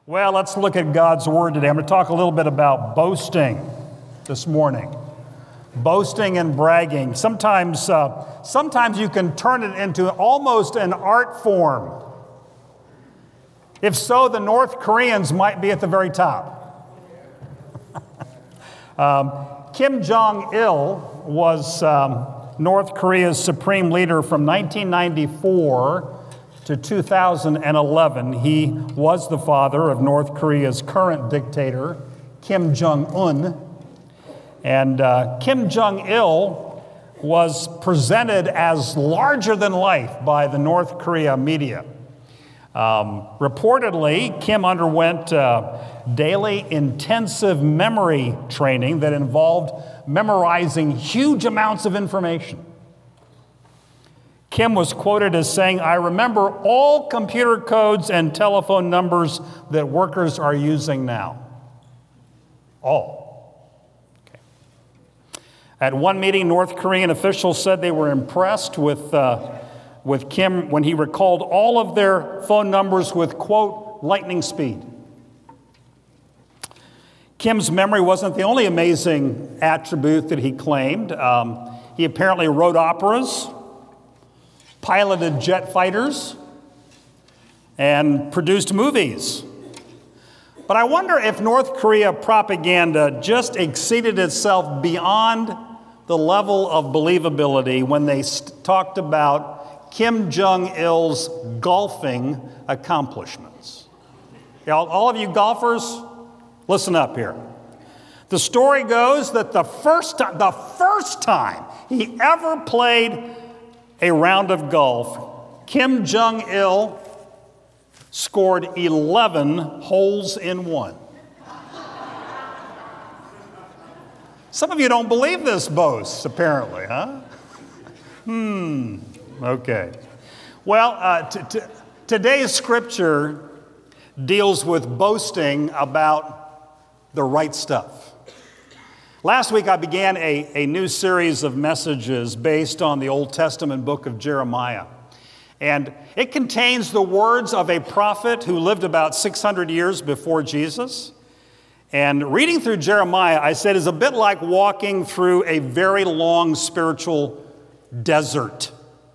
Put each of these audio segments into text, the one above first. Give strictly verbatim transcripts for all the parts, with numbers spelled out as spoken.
Well, let's look at God's Word today. I'm going to talk a little bit about boasting this morning. Boasting and bragging. Sometimes, uh, sometimes you can turn it into almost an art form. If so, the North Koreans might be at the very top. um, Kim Jong-il was um, North Korea's supreme leader from nineteen ninety-four to two thousand eleven. He was the father of North Korea's current dictator, Kim Jong-un. And uh, Kim Jong-il was presented as larger than life by the North Korea media. Um, reportedly, Kim underwent uh, daily intensive memory training that involved memorizing huge amounts of information. Kim was quoted as saying, "I remember all computer codes and telephone numbers that workers are using now." All. Okay. At one meeting, North Korean officials said they were impressed with, uh, with Kim when he recalled all of their phone numbers with, quote, lightning speed. Kim's memory wasn't the only amazing attribute that he claimed. Um, he apparently wrote operas, piloted jet fighters, and produced movies. But I wonder if North Korea propaganda just exceeded itself beyond the level of believability when they st- talked about Kim Jong-il's golfing accomplishments. All, all of you golfers, listen up here. The story goes that the first time, the first time he ever played a round of golf, Kim Jong-il scored eleven holes in one. Some of you don't believe this boast, apparently, huh? Hmm, okay. Well, uh, t- t- today's scripture deals with boasting about the right stuff. Last week, I began a, a new series of messages based on the Old Testament book of Jeremiah. And it contains the words of a prophet who lived about six hundred years before Jesus. And reading through Jeremiah, I said, is a bit like walking through a very long spiritual desert.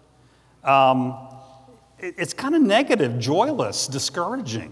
Um, it, it's kind of negative, joyless, discouraging.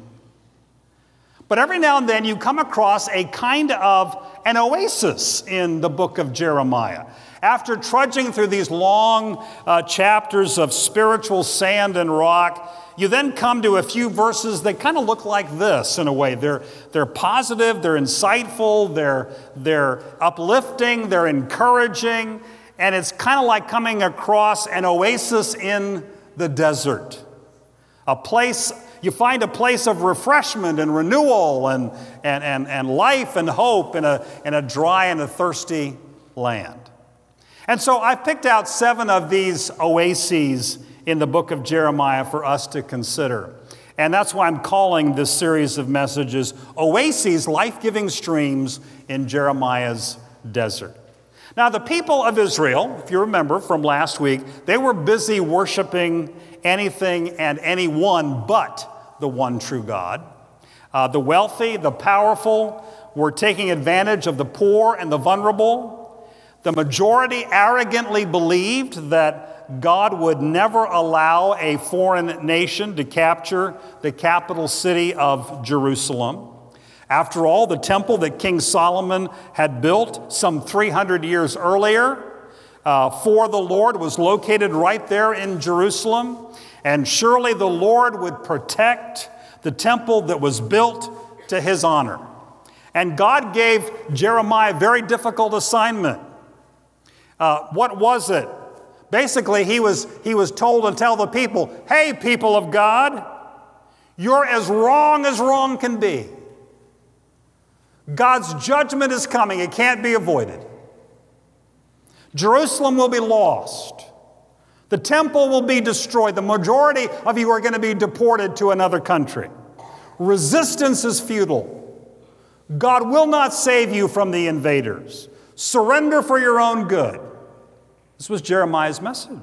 But every now and then you come across a kind of an oasis in the book of Jeremiah. After trudging through these long uh, chapters of spiritual sand and rock, you then come to a few verses that kind of look like this in a way. They're, they're positive, they're insightful, they're, they're uplifting, they're encouraging, and it's kind of like coming across an oasis in the desert. A place You find a place of refreshment and renewal and, and, and, and life and hope in a, in a dry and a thirsty land. And so I've picked out seven of these oases in the book of Jeremiah for us to consider. And that's why I'm calling this series of messages Oases, Life-Giving Streams in Jeremiah's Desert. Now, the people of Israel, if you remember from last week, they were busy worshiping anything and anyone but the one true God. Uh, the wealthy, the powerful were taking advantage of the poor and the vulnerable. The majority arrogantly believed that God would never allow a foreign nation to capture the capital city of Jerusalem. After all, the temple that King Solomon had built some three hundred years earlier uh, for the Lord was located right there in Jerusalem. And surely the Lord would protect the temple that was built to his honor. And God gave Jeremiah a very difficult assignment. Uh, what was it? Basically, he was, he was told to tell the people, hey, people of God, you're as wrong as wrong can be. God's judgment is coming. It can't be avoided. Jerusalem will be lost. The temple will be destroyed. The majority of you are going to be deported to another country. Resistance is futile. God will not save you from the invaders. Surrender for your own good. This was Jeremiah's message.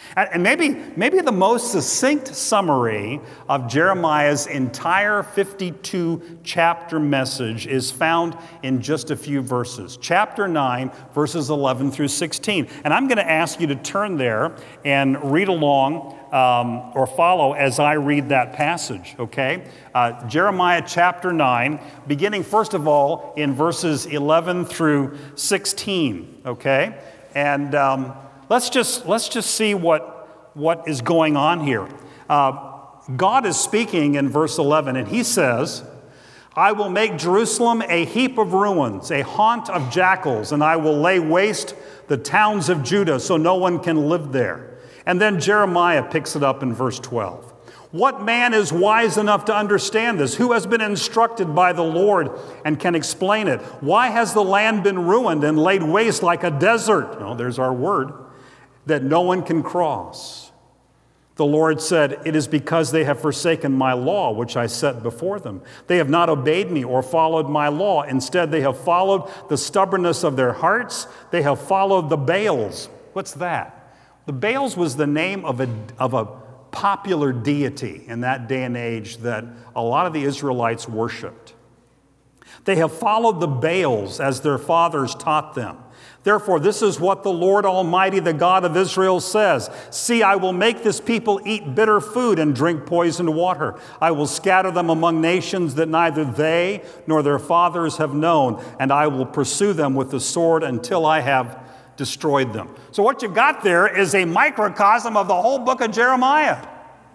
And maybe, maybe the most succinct summary of Jeremiah's entire fifty-two chapter message is found in just a few verses. Chapter nine, verses eleven through sixteen. And I'm going to ask you to turn there and read along um, or follow as I read that passage, okay? Uh, Jeremiah chapter nine, beginning first of all in verses eleven through sixteen, okay? And um, Let's just, let's just see what, what is going on here. Uh, God is speaking in verse eleven, and he says, I will make Jerusalem a heap of ruins, a haunt of jackals, and I will lay waste the towns of Judah so no one can live there. And then Jeremiah picks it up in verse twelve. What man is wise enough to understand this? Who has been instructed by the Lord and can explain it? Why has the land been ruined and laid waste like a desert? Oh, there's our word. That no one can cross. The Lord said, it is because they have forsaken my law, which I set before them. They have not obeyed me or followed my law. Instead, they have followed the stubbornness of their hearts. They have followed the Baals. What's that? The Baals was the name of a, of a popular deity in that day and age that a lot of the Israelites worshiped. They have followed the Baals as their fathers taught them. Therefore, this is what the Lord Almighty, the God of Israel, says. See, I will make this people eat bitter food and drink poisoned water. I will scatter them among nations that neither they nor their fathers have known, and I will pursue them with the sword until I have destroyed them. So what you've got there is a microcosm of the whole book of Jeremiah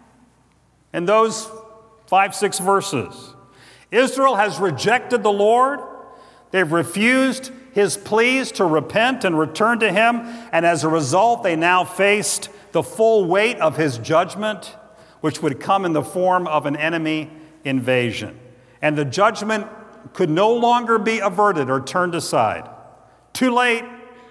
in those five, six verses. Israel has rejected the Lord. They've refused his pleas to repent and return to him, and as a result, they now faced the full weight of his judgment, which would come in the form of an enemy invasion. And the judgment could no longer be averted or turned aside. Too late.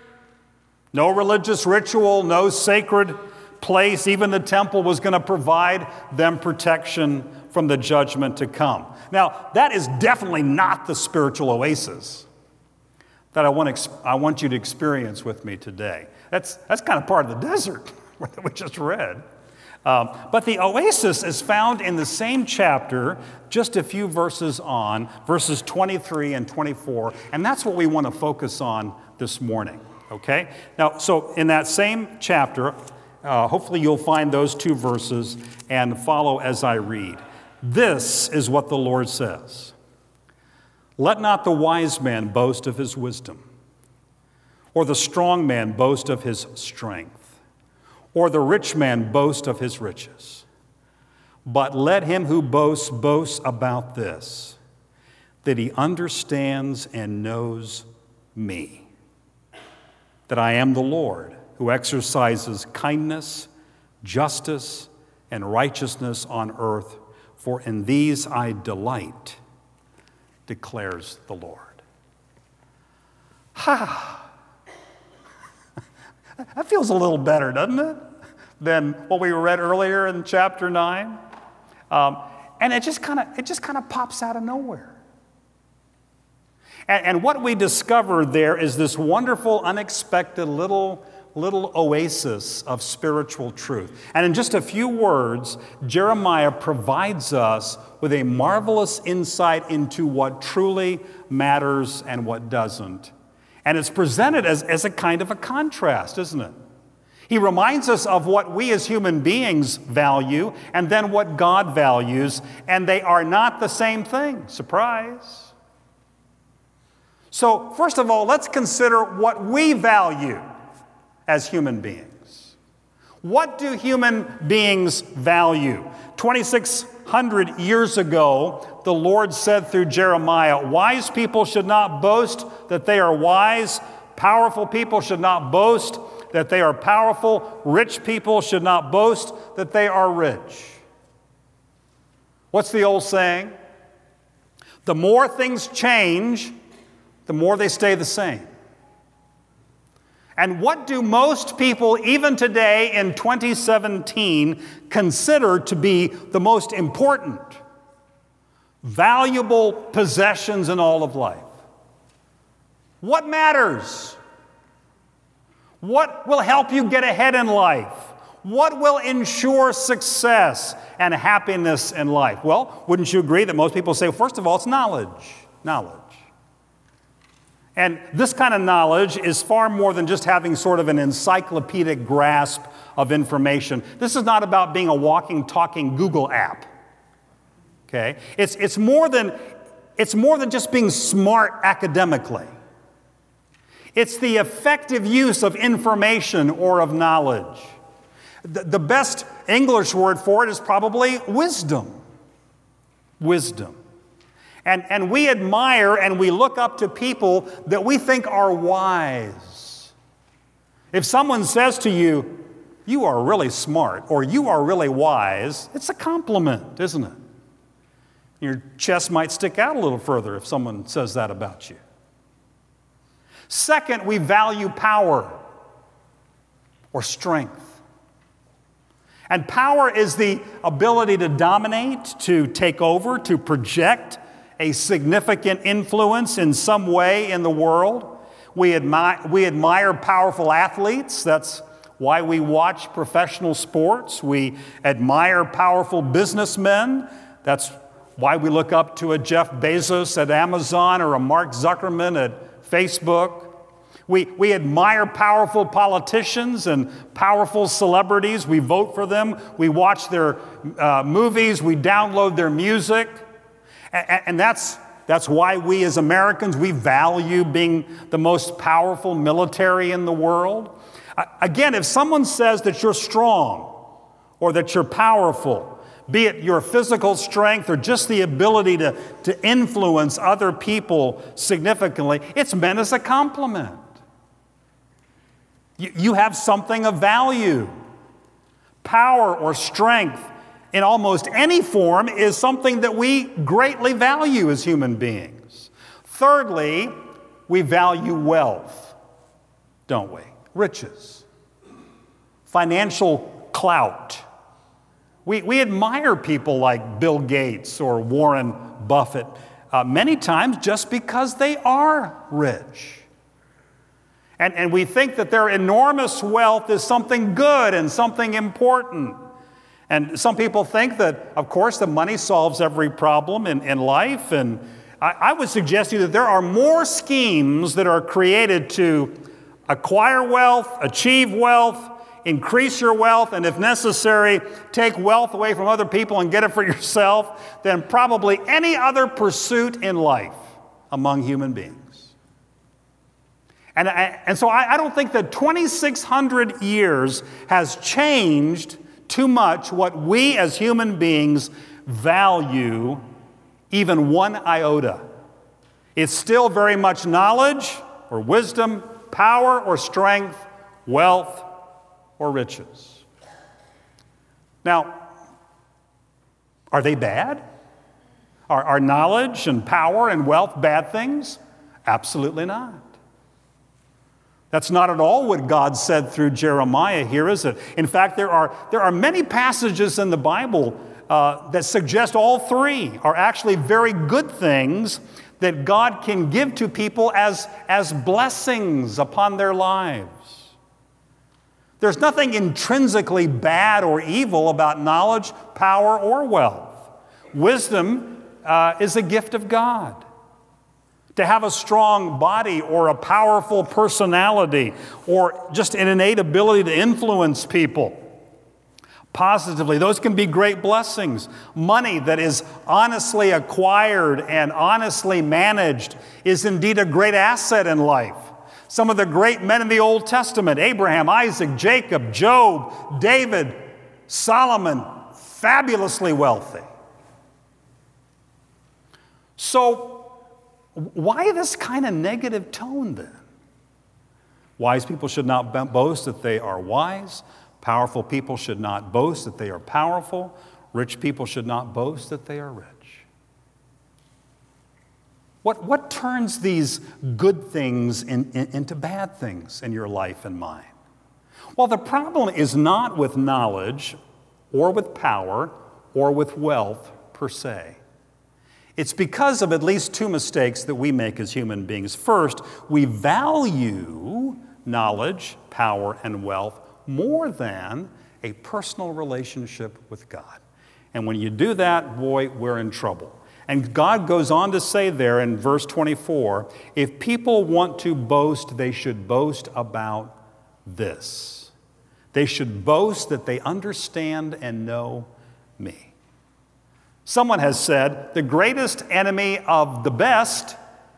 No religious ritual, no sacred place, even the temple was going to provide them protection from the judgment to come. Now, that is definitely not the spiritual oasis that I want, I want you to experience with me today. That's, that's kind of part of the desert that we just read. Um, but the oasis is found in the same chapter, just a few verses on, verses twenty-three and twenty-four, and that's what we want to focus on this morning, okay? Now, so in that same chapter, uh, hopefully you'll find those two verses and follow as I read. This is what the Lord says. Let not the wise man boast of his wisdom, or the strong man boast of his strength, or the rich man boast of his riches. But let him who boasts boast about this, that he understands and knows me, that I am the Lord who exercises kindness, justice, and righteousness on earth, for in these I delight, declares the Lord. Ha! That feels a little better, doesn't it, than what we read earlier in chapter nine? Um, and it just kind of it just kind of pops out of nowhere. And, and what we discover there is this wonderful, unexpected little little oasis of spiritual truth. And in just a few words, Jeremiah provides us with a marvelous insight into what truly matters and what doesn't. And it's presented as, as a kind of a contrast, isn't it? He reminds us of what we as human beings value and then what God values, and they are not the same thing. Surprise. So, first of all, let's consider what we value as human beings. What do human beings value? twenty-six hundred years ago, the Lord said through Jeremiah, wise people should not boast that they are wise. Powerful people should not boast that they are powerful. Rich people should not boast that they are rich. What's the old saying? The more things change, the more they stay the same. And what do most people, even today in twenty seventeen, consider to be the most important, valuable possessions in all of life? What matters? What will help you get ahead in life? What will ensure success and happiness in life? Well, wouldn't you agree that most people say, first of all, it's knowledge. Knowledge. And this kind of knowledge is far more than just having sort of an encyclopedic grasp of information. This is not about being a walking, talking Google app. Okay? It's, it's, more than, it's more than just being smart academically. It's the effective use of information or of knowledge. The, the best English word for it is probably wisdom. Wisdom. And, and we admire and we look up to people that we think are wise. If someone says to you, you are really smart, or you are really wise, it's a compliment, isn't it? Your chest might stick out a little further if someone says that about you. Second, we value power or strength. And power is the ability to dominate, to take over, to project a significant influence in some way in the world. We admire, we admire powerful athletes. That's why we watch professional sports. We admire powerful businessmen. That's why we look up to a Jeff Bezos at Amazon or a Mark Zuckerman at Facebook. We, we admire powerful politicians and powerful celebrities. We vote for them. We watch their uh, movies. We download their music. And, and that's, that's why we as Americans, we value being the most powerful military in the world. Uh, again, if someone says that you're strong or that you're powerful, be it your physical strength or just the ability to, to influence other people significantly, it's meant as a compliment. You, you have something of value. Power or strength in almost any form is something that we greatly value as human beings. Thirdly, we value wealth, don't we? Riches, financial clout. We, we admire people like Bill Gates or Warren Buffett, uh, many times just because they are rich. And, and we think that their enormous wealth is something good and something important. And some people think that, of course, the money solves every problem in, in life. And I, I would suggest to you that there are more schemes that are created to acquire wealth, achieve wealth, increase your wealth, and if necessary, take wealth away from other people and get it for yourself than probably any other pursuit in life among human beings. And, and so I, I don't think that twenty-six hundred years has changed too much what we as human beings value even one iota. It's still very much knowledge or wisdom, power or strength, wealth or riches. Now, are they bad? Are, are knowledge and power and wealth bad things? Absolutely not. That's not at all what God said through Jeremiah here, is it? In fact, there are, there are many passages in the Bible uh, that suggest all three are actually very good things that God can give to people as, as blessings upon their lives. There's nothing intrinsically bad or evil about knowledge, power, or wealth. Wisdom uh, is a gift of God. To have a strong body or a powerful personality or just an innate ability to influence people positively, those can be great blessings. Money that is honestly acquired and honestly managed is indeed a great asset in life. Some of the great men in the Old Testament, Abraham, Isaac, Jacob, Job, David, Solomon, fabulously wealthy. So, why this kind of negative tone then? Wise people should not boast that they are wise. Powerful people should not boast that they are powerful. Rich people should not boast that they are rich. What, what turns these good things in, in, into bad things in your life and mine? Well, the problem is not with knowledge or with power or with wealth per se. It's because of at least two mistakes that we make as human beings. First, we value knowledge, power, and wealth more than a personal relationship with God. And when you do that, boy, we're in trouble. And God goes on to say there in verse twenty-four, if people want to boast, they should boast about this. They should boast that they understand and know me. Someone has said, the greatest enemy of the best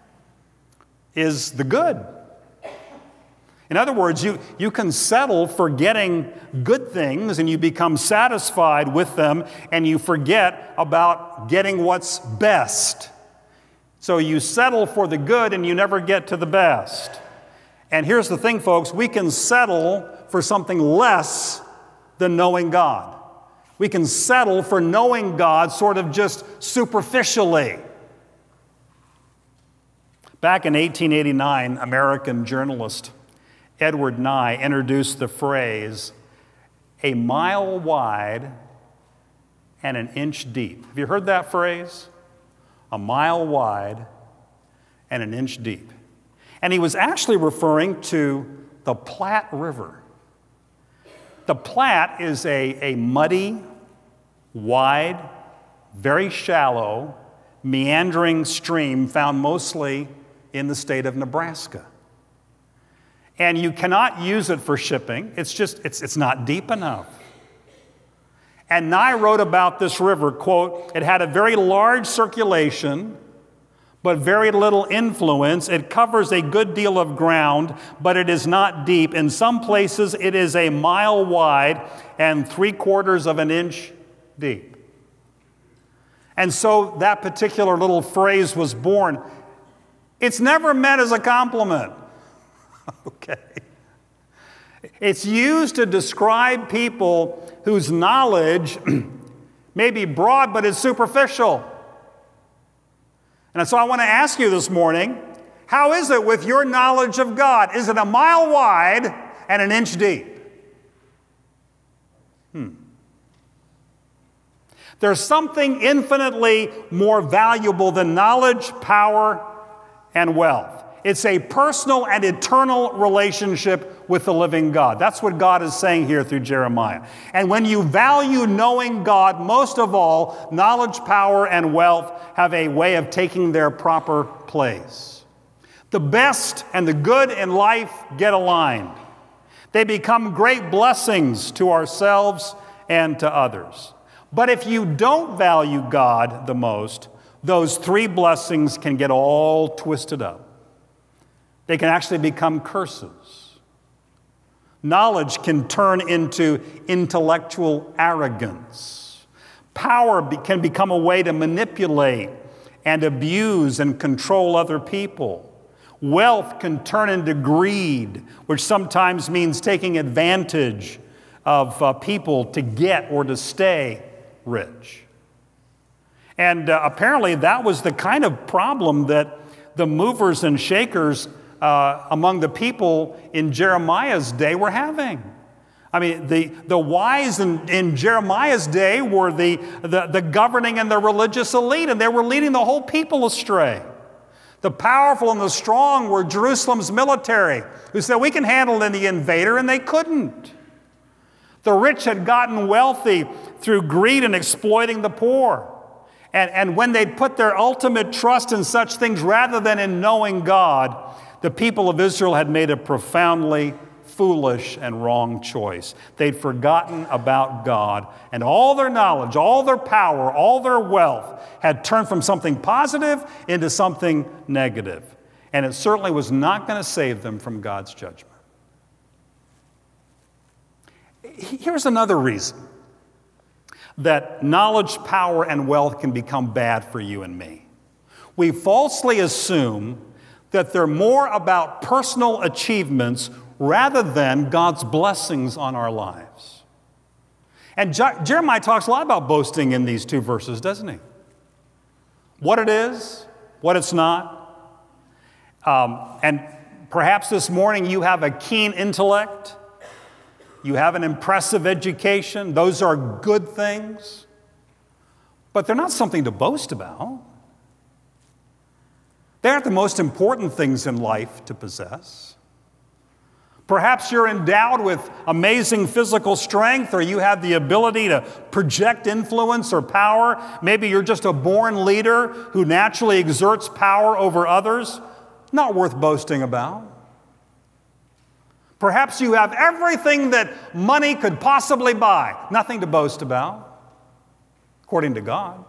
is the good. In other words, you, you can settle for getting good things and you become satisfied with them and you forget about getting what's best. So you settle for the good and you never get to the best. And here's the thing, folks, we can settle for something less than knowing God. We can settle for knowing God sort of just superficially. Back in eighteen eighty-nine, American journalist Edward Nye introduced the phrase, a mile wide and an inch deep. Have you heard that phrase? A mile wide and an inch deep. And he was actually referring to the Platte River. The Platte is a, a muddy, wide, very shallow, meandering stream found mostly in the state of Nebraska. And you cannot use it for shipping. It's just, it's, it's not deep enough. And Nye wrote about this river, quote, it had a very large circulation, but very little influence. It covers a good deal of ground, but it is not deep. In some places, it is a mile wide and three quarters of an inch deep. And so that particular little phrase was born. It's never meant as a compliment. Okay. It's used to describe people whose knowledge may be broad, but is superficial. And so I want to ask you this morning, how is it with your knowledge of God? Is it a mile wide and an inch deep? Hmm. There's something infinitely more valuable than knowledge, power, and wealth. It's a personal and eternal relationship with the living God. That's what God is saying here through Jeremiah. And when you value knowing God, most of all, knowledge, power, and wealth have a way of taking their proper place. The best and the good in life get aligned. They become great blessings to ourselves and to others. But if you don't value God the most, those three blessings can get all twisted up. They can actually become curses. Knowledge can turn into intellectual arrogance. Power be- can become a way to manipulate and abuse and control other people. Wealth can turn into greed, which sometimes means taking advantage of uh, people to get or to stay rich. And uh, apparently that was the kind of problem that the movers and shakers Uh, among the people in Jeremiah's day were having. I mean, the, the wise in, in Jeremiah's day were the, the, the governing and the religious elite, and they were leading the whole people astray. The powerful and the strong were Jerusalem's military, who said, we can handle the invader, and they couldn't. The rich had gotten wealthy through greed and exploiting the poor. And, and when they'd put their ultimate trust in such things rather than in knowing God, the people of Israel had made a profoundly foolish and wrong choice. They'd forgotten about God, and all their knowledge, all their power, all their wealth had turned from something positive into something negative. And it certainly was not going to save them from God's judgment. Here's another reason that knowledge, power, and wealth can become bad for you and me. We falsely assume that they're more about personal achievements rather than God's blessings on our lives. And Je- Jeremiah talks a lot about boasting in these two verses, doesn't he? What it is, what it's not. Um, and perhaps this morning you have a keen intellect. You have an impressive education. Those are good things. But they're not something to boast about. They aren't the most important things in life to possess. Perhaps you're endowed with amazing physical strength, or you have the ability to project influence or power. Maybe you're just a born leader who naturally exerts power over others. Not worth boasting about. Perhaps you have everything that money could possibly buy. Nothing to boast about, according to God.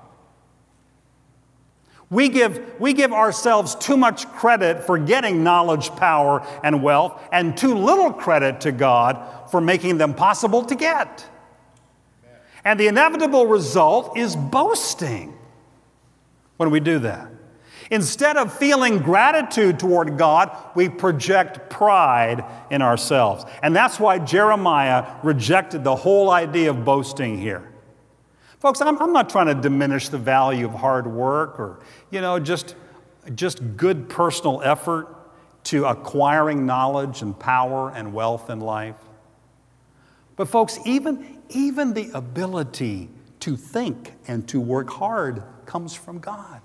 We give, we give ourselves too much credit for getting knowledge, power, and wealth, and too little credit to God for making them possible to get. And the inevitable result is boasting when we do that. Instead of feeling gratitude toward God, we project pride in ourselves. And that's why Jeremiah rejected the whole idea of boasting here. Folks, I'm, I'm not trying to diminish the value of hard work or, you know, just, just good personal effort to acquiring knowledge and power and wealth in life. But folks, even, even the ability to think and to work hard comes from God.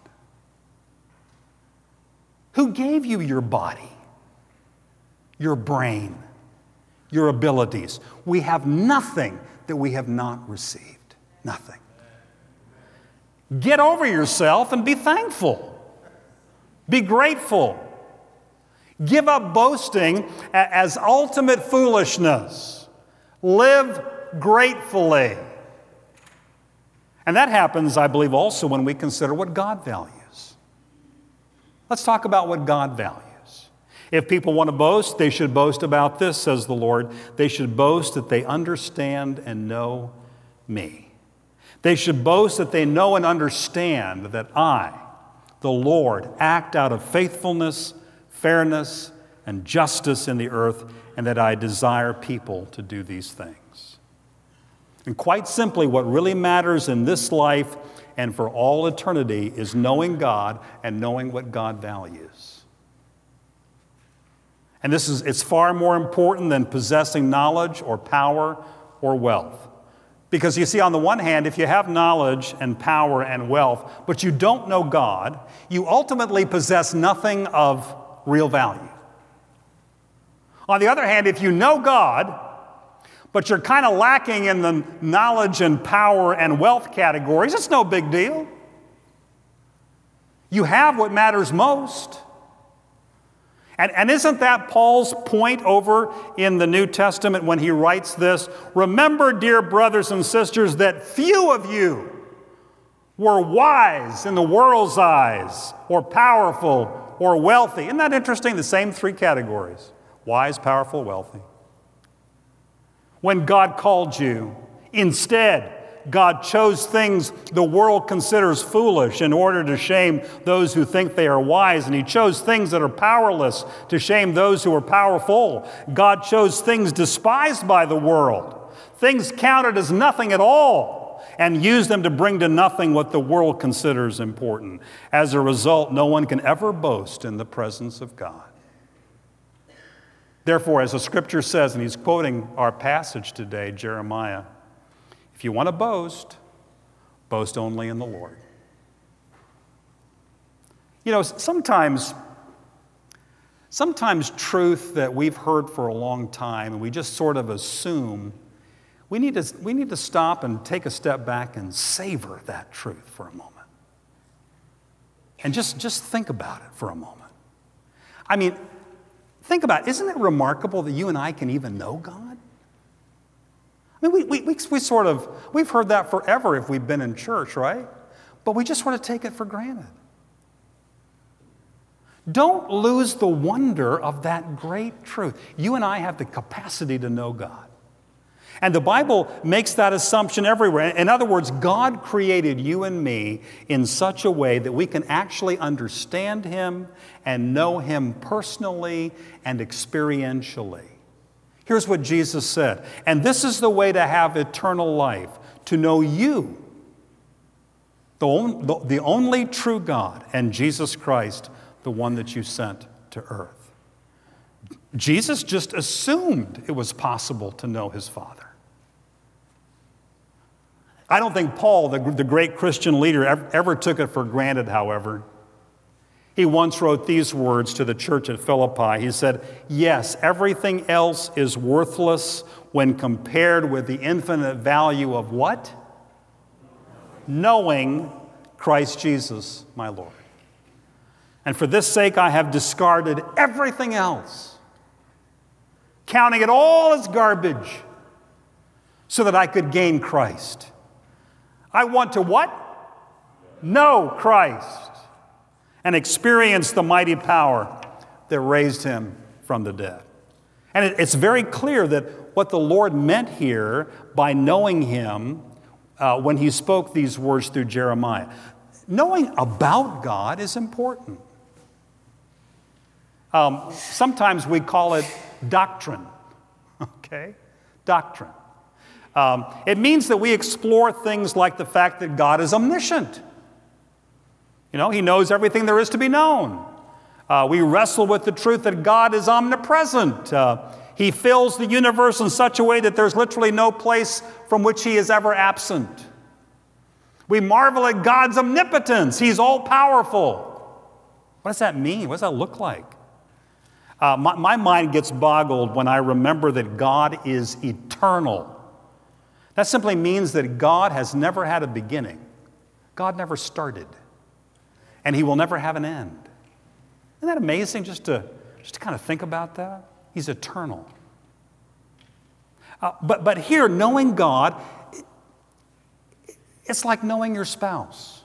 Who gave you your body, your brain, your abilities? We have nothing that we have not received. Nothing. Get over yourself and be thankful. Be grateful. Give up boasting as ultimate foolishness. Live gratefully. And that happens, I believe, also when we consider what God values. Let's talk about what God values. If people want to boast, they should boast about this, says the Lord. They should boast that they understand and know me. They should boast that they know and understand that I, the Lord, act out of faithfulness, fairness, and justice in the earth, and that I desire people to do these things. And quite simply, what really matters in this life and for all eternity is knowing God and knowing what God values. And this is, it's far more important than possessing knowledge or power or wealth. Because you see, on the one hand, if you have knowledge and power and wealth, but you don't know God, you ultimately possess nothing of real value. On the other hand, if you know God, but you're kind of lacking in the knowledge and power and wealth categories, it's no big deal. You have what matters most. And, and isn't that Paul's point over in the New Testament when he writes this? Remember, dear brothers and sisters, that few of you were wise in the world's eyes, or powerful, or wealthy. Isn't that interesting? The same three categories: wise, powerful, wealthy. When God called you, instead, God chose things the world considers foolish in order to shame those who think they are wise. And He chose things that are powerless to shame those who are powerful. God chose things despised by the world, things counted as nothing at all, and used them to bring to nothing what the world considers important. As a result, no one can ever boast in the presence of God. Therefore, as the Scripture says, and he's quoting our passage today, Jeremiah, if you want to boast, boast only in the Lord. You know, sometimes, sometimes truth that we've heard for a long time and we just sort of assume, we need to, we need to stop and take a step back and savor that truth for a moment. And just, just think about it for a moment. I mean, think about it. Isn't it remarkable that you and I can even know God? I mean, we, we, we, we sort of, we've heard that forever if we've been in church, right? But we just sort of take it for granted. Don't lose the wonder of that great truth. You and I have the capacity to know God. And the Bible makes that assumption everywhere. In other words, God created you and me in such a way that we can actually understand Him and know Him personally and experientially. Here's what Jesus said, and this is the way to have eternal life, to know you, the only, the only true God, and Jesus Christ, the one that you sent to earth. Jesus just assumed it was possible to know His Father. I don't think Paul, the, the great Christian leader, ever, ever took it for granted, however. He once wrote these words to the church at Philippi. He said, "Yes, everything else is worthless when compared with the infinite value of" what? "Knowing Christ Jesus, my Lord. And for this sake I have discarded everything else, counting it all as garbage, so that I could gain Christ. I want to" what? "Know Christ and experience the mighty power that raised him from the dead." And it, it's very clear that what the Lord meant here by knowing him uh, when he spoke these words through Jeremiah. Knowing about God is important. Um, sometimes we call it doctrine, okay? Doctrine. Um, it means that we explore things like the fact that God is omniscient. You know, he knows everything there is to be known. Uh, we wrestle with the truth that God is omnipresent. Uh, he fills the universe in such a way that there's literally no place from which he is ever absent. We marvel at God's omnipotence. He's all-powerful. What does that mean? What does that look like? Uh, my, my mind gets boggled when I remember that God is eternal. That simply means that God has never had a beginning. God never started. And he will never have an end. Isn't that amazing just to, just to kind of think about that? He's eternal. Uh, but, but here, knowing God, it's like knowing your spouse,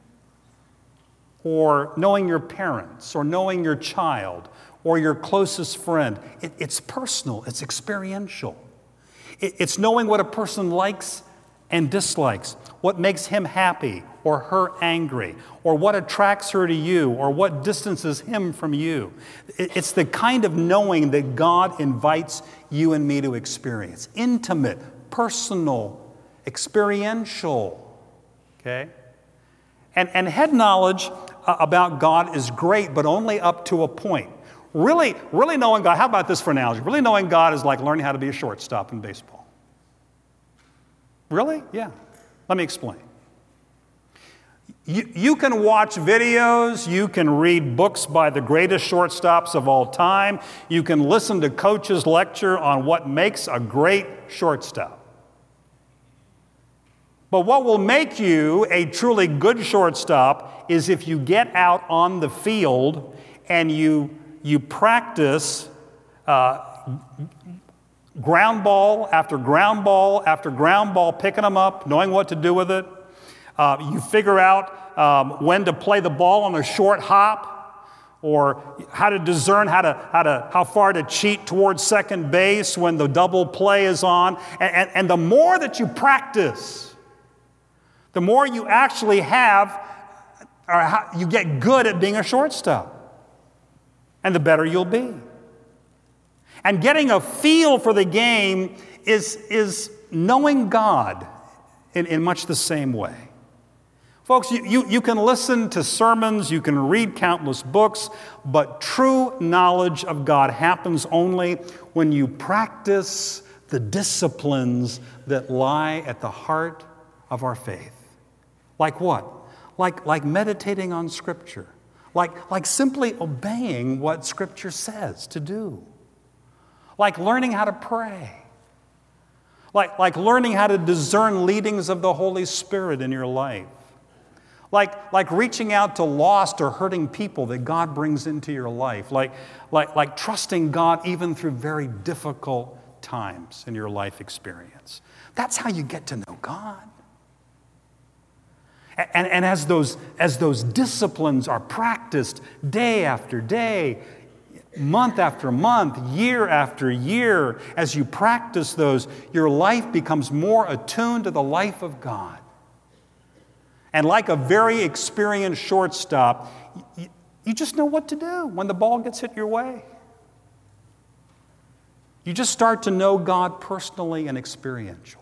or knowing your parents, or knowing your child, or your closest friend. It, it's personal, it's experiential. It, it's knowing what a person likes and dislikes, what makes him happy or her angry, or what attracts her to you, or what distances him from you. It, it's the kind of knowing that God invites you and me to experience. Intimate, personal, experiential. Okay? And, and head knowledge uh, about God is great, but only up to a point. Really, really knowing God, how about this for analogy? Really knowing God is like learning how to be a shortstop in baseball. Really? Yeah. Let me explain. You, you can watch videos, you can read books by the greatest shortstops of all time, you can listen to coaches lecture on what makes a great shortstop. But what will make you a truly good shortstop is if you get out on the field and you, you practice uh, ground ball after ground ball after ground ball, picking them up, knowing what to do with it. Uh, you figure out um, when to play the ball on a short hop, or how to discern how to how to how far to cheat towards second base when the double play is on. And, and, and the more that you practice, the more you actually have, or how, you get good at being a shortstop, and the better you'll be. And getting a feel for the game is, is knowing God in, in much the same way. Folks, you, you, you can listen to sermons, you can read countless books, but true knowledge of God happens only when you practice the disciplines that lie at the heart of our faith. Like what? Like, like meditating on Scripture. Like, like simply obeying what Scripture says to do. Like learning how to pray. Like, like learning how to discern leadings of the Holy Spirit in your life. Like, like reaching out to lost or hurting people that God brings into your life. Like, like, like trusting God even through very difficult times in your life experience. That's how you get to know God. And, and as those, as those disciplines are practiced day after day, month after month, year after year, as you practice those, your life becomes more attuned to the life of God. And like a very experienced shortstop, you, you just know what to do when the ball gets hit your way. You just start to know God personally and experientially.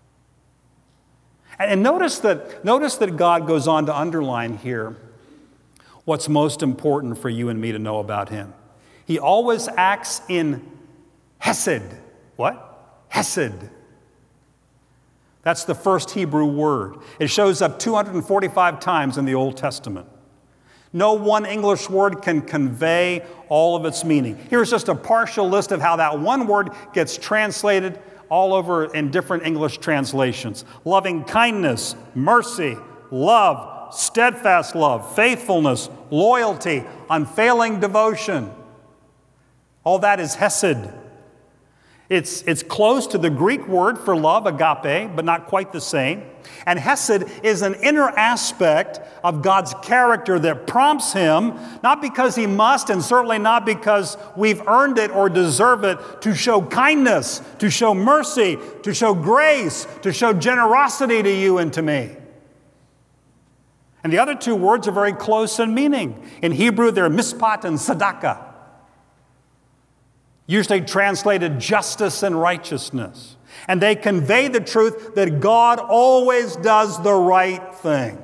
And, and notice that, notice that God goes on to underline here what's most important for you and me to know about Him. He always acts in hesed. What? Hesed. That's the first Hebrew word. It shows up two hundred forty-five times in the Old Testament. No one English word can convey all of its meaning. Here's just a partial list of how that one word gets translated all over in different English translations. Loving kindness, mercy, love, steadfast love, faithfulness, loyalty, unfailing devotion. All that is hesed. It's, it's close to the Greek word for love, agape, but not quite the same. And hesed is an inner aspect of God's character that prompts him, not because he must and certainly not because we've earned it or deserve it, to show kindness, to show mercy, to show grace, to show generosity to you and to me. And the other two words are very close in meaning. In Hebrew, they're mishpat and tzedakah, usually translated justice and righteousness. And they convey the truth that God always does the right thing.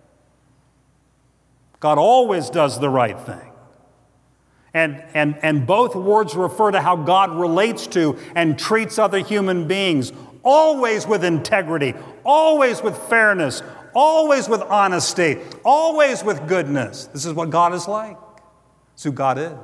God always does the right thing. And, and, and both words refer to how God relates to and treats other human beings, always with integrity, always with fairness, always with honesty, always with goodness. This is what God is like. It's who God is.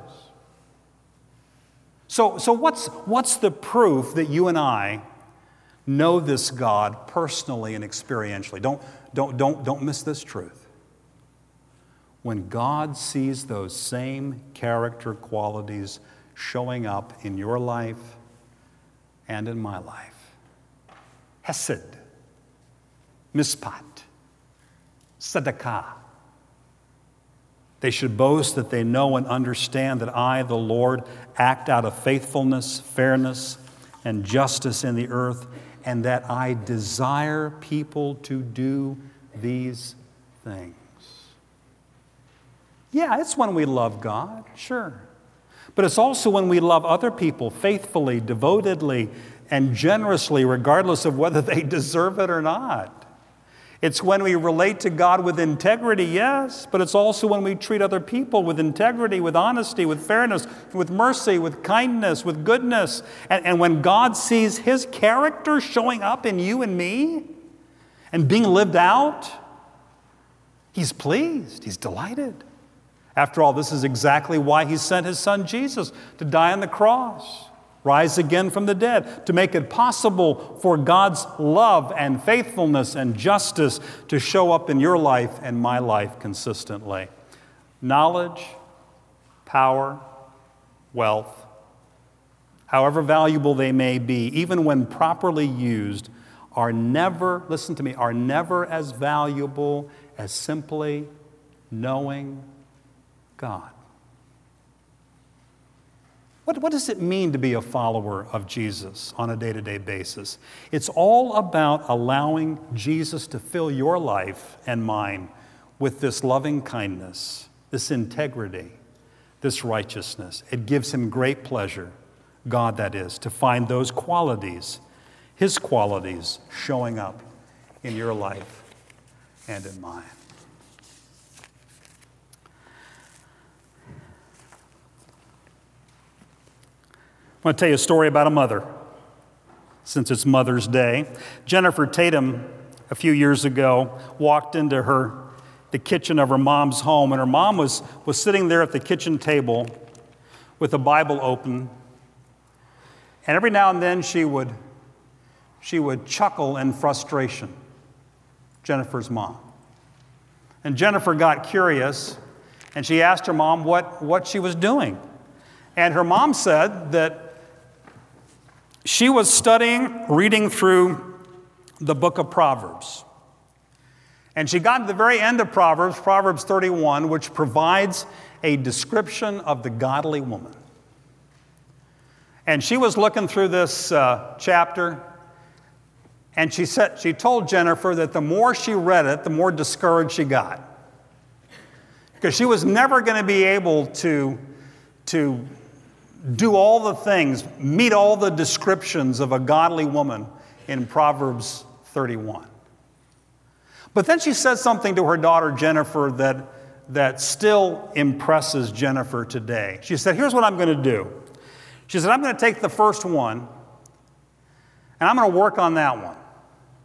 So, so what's, what's the proof that you and I know this God personally and experientially? Don't, don't, don't, don't miss this truth. When God sees those same character qualities showing up in your life and in my life. Hesed, mishpat, tzedakah. They should boast that they know and understand that I, the Lord, act out of faithfulness, fairness, and justice in the earth, and that I desire people to do these things. Yeah, it's when we love God, sure. But it's also when we love other people faithfully, devotedly, and generously, regardless of whether they deserve it or not. It's when we relate to God with integrity, yes, but it's also when we treat other people with integrity, with honesty, with fairness, with mercy, with kindness, with goodness. And, and when God sees His character showing up in you and me and being lived out, He's pleased, He's delighted. After all, this is exactly why He sent His Son Jesus to die on the cross, rise again from the dead, to make it possible for God's love and faithfulness and justice to show up in your life and my life consistently. Knowledge, power, wealth, however valuable they may be, even when properly used, are never, listen to me, are never as valuable as simply knowing God. What, what does it mean to be a follower of Jesus on a day-to-day basis? It's all about allowing Jesus to fill your life and mine with this loving kindness, this integrity, this righteousness. It gives Him great pleasure, God that is, to find those qualities, His qualities, showing up in your life and in mine. I want to tell you a story about a mother, since it's Mother's Day. Jennifer Tatum, a few years ago, walked into her the kitchen of her mom's home, and her mom was, was sitting there at the kitchen table with the Bible open. And every now and then she would, she would chuckle in frustration, Jennifer's mom. And Jennifer got curious, and she asked her mom what, what she was doing. And her mom said that she was studying, reading through the book of Proverbs. And she got to the very end of Proverbs, Proverbs thirty-one, which provides a description of the godly woman. And she was looking through this uh, chapter, and she said, she told Jennifer that the more she read it, the more discouraged she got. Because she was never going to be able to, to do all the things, meet all the descriptions of a godly woman in Proverbs thirty-one. But then she said something to her daughter Jennifer that, that still impresses Jennifer today. She said, here's what I'm going to do. She said, I'm going to take the first one, and I'm going to work on that one.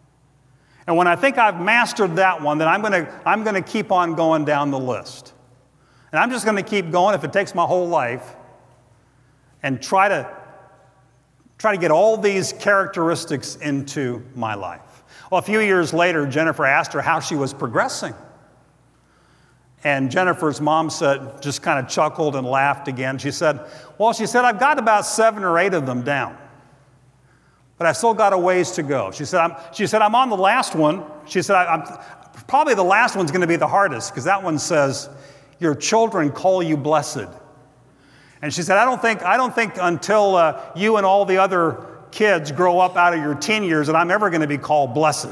And when I think I've mastered that one, then I'm going to, I'm going to keep on going down the list. And I'm just going to keep going if it takes my whole life and try to try to get all these characteristics into my life. Well, a few years later, Jennifer asked her how she was progressing. And Jennifer's mom said, just kind of chuckled and laughed again. She said, well, she said, I've got about seven or eight of them down, but I've still got a ways to go. She said, I'm, she said, I'm on the last one. She said, I, I'm, probably the last one's going to be the hardest, because that one says, your children call you blessed. And she said, I don't think, I don't think until uh, you and all the other kids grow up out of your teen years that I'm ever going to be called blessed.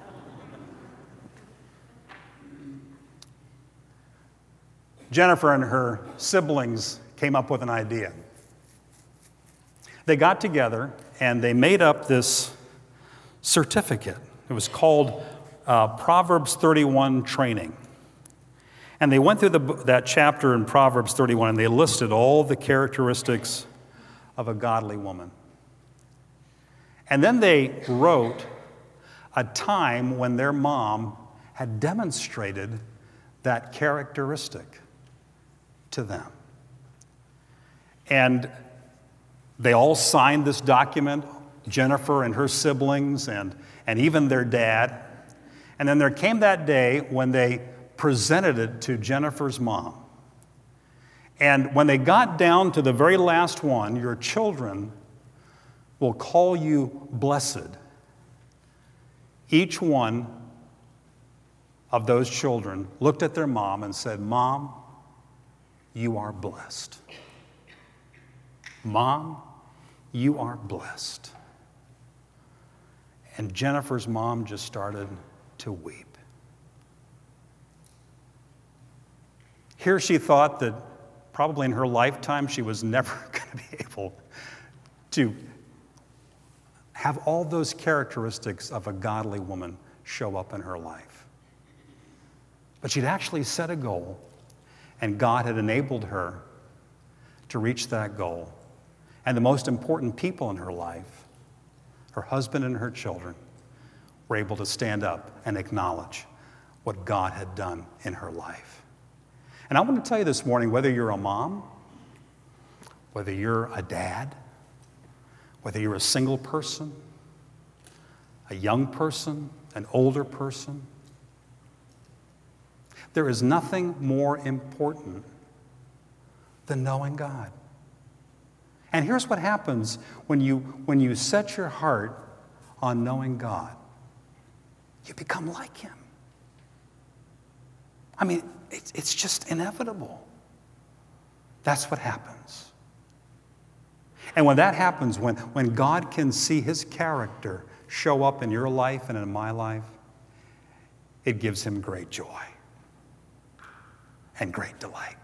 Jennifer and her siblings came up with an idea. They got together and they made up this certificate. It was called uh, Proverbs thirty-one Training. And they went through the, that chapter in Proverbs thirty-one, and they listed all the characteristics of a godly woman. And then they wrote a time when their mom had demonstrated that characteristic to them. And they all signed this document, Jennifer and her siblings, and, and even their dad. And then there came that day when they presented it to Jennifer's mom. And when they got down to the very last one, your children will call you blessed. Each one of those children looked at their mom and said, Mom, you are blessed. Mom, you are blessed. And Jennifer's mom just started to weep. Here she thought that probably in her lifetime she was never going to be able to have all those characteristics of a godly woman show up in her life. But she'd actually set a goal, and God had enabled her to reach that goal. And the most important people in her life, her husband and her children, were able to stand up and acknowledge what God had done in her life. And I want to tell you this morning, whether you're a mom, whether you're a dad, whether you're a single person, a young person, an older person, there is nothing more important than knowing God. And here's what happens when you, when you set your heart on knowing God. You become like Him. I mean, it's, it's just inevitable. That's what happens. And when that happens, when, when God can see His character show up in your life and in my life, it gives Him great joy and great delight.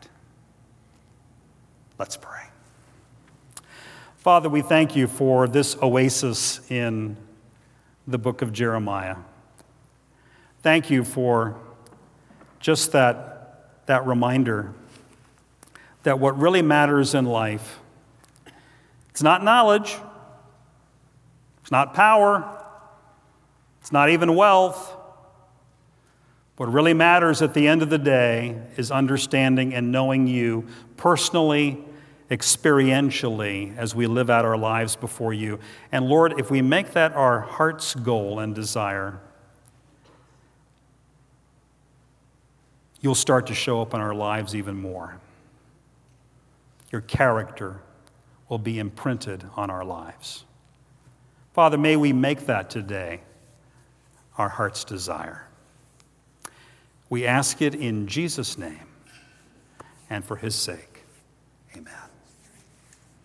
Let's pray. Father, we thank You for this oasis in the book of Jeremiah. Thank You for just that, that reminder that what really matters in life, it's not knowledge, it's not power, it's not even wealth. What really matters at the end of the day is understanding and knowing You personally, experientially, as we live out our lives before You. And Lord, if we make that our heart's goal and desire, You'll start to show up in our lives even more. Your character will be imprinted on our lives. Father, may we make that today our heart's desire. We ask it in Jesus' name and for His sake. Amen.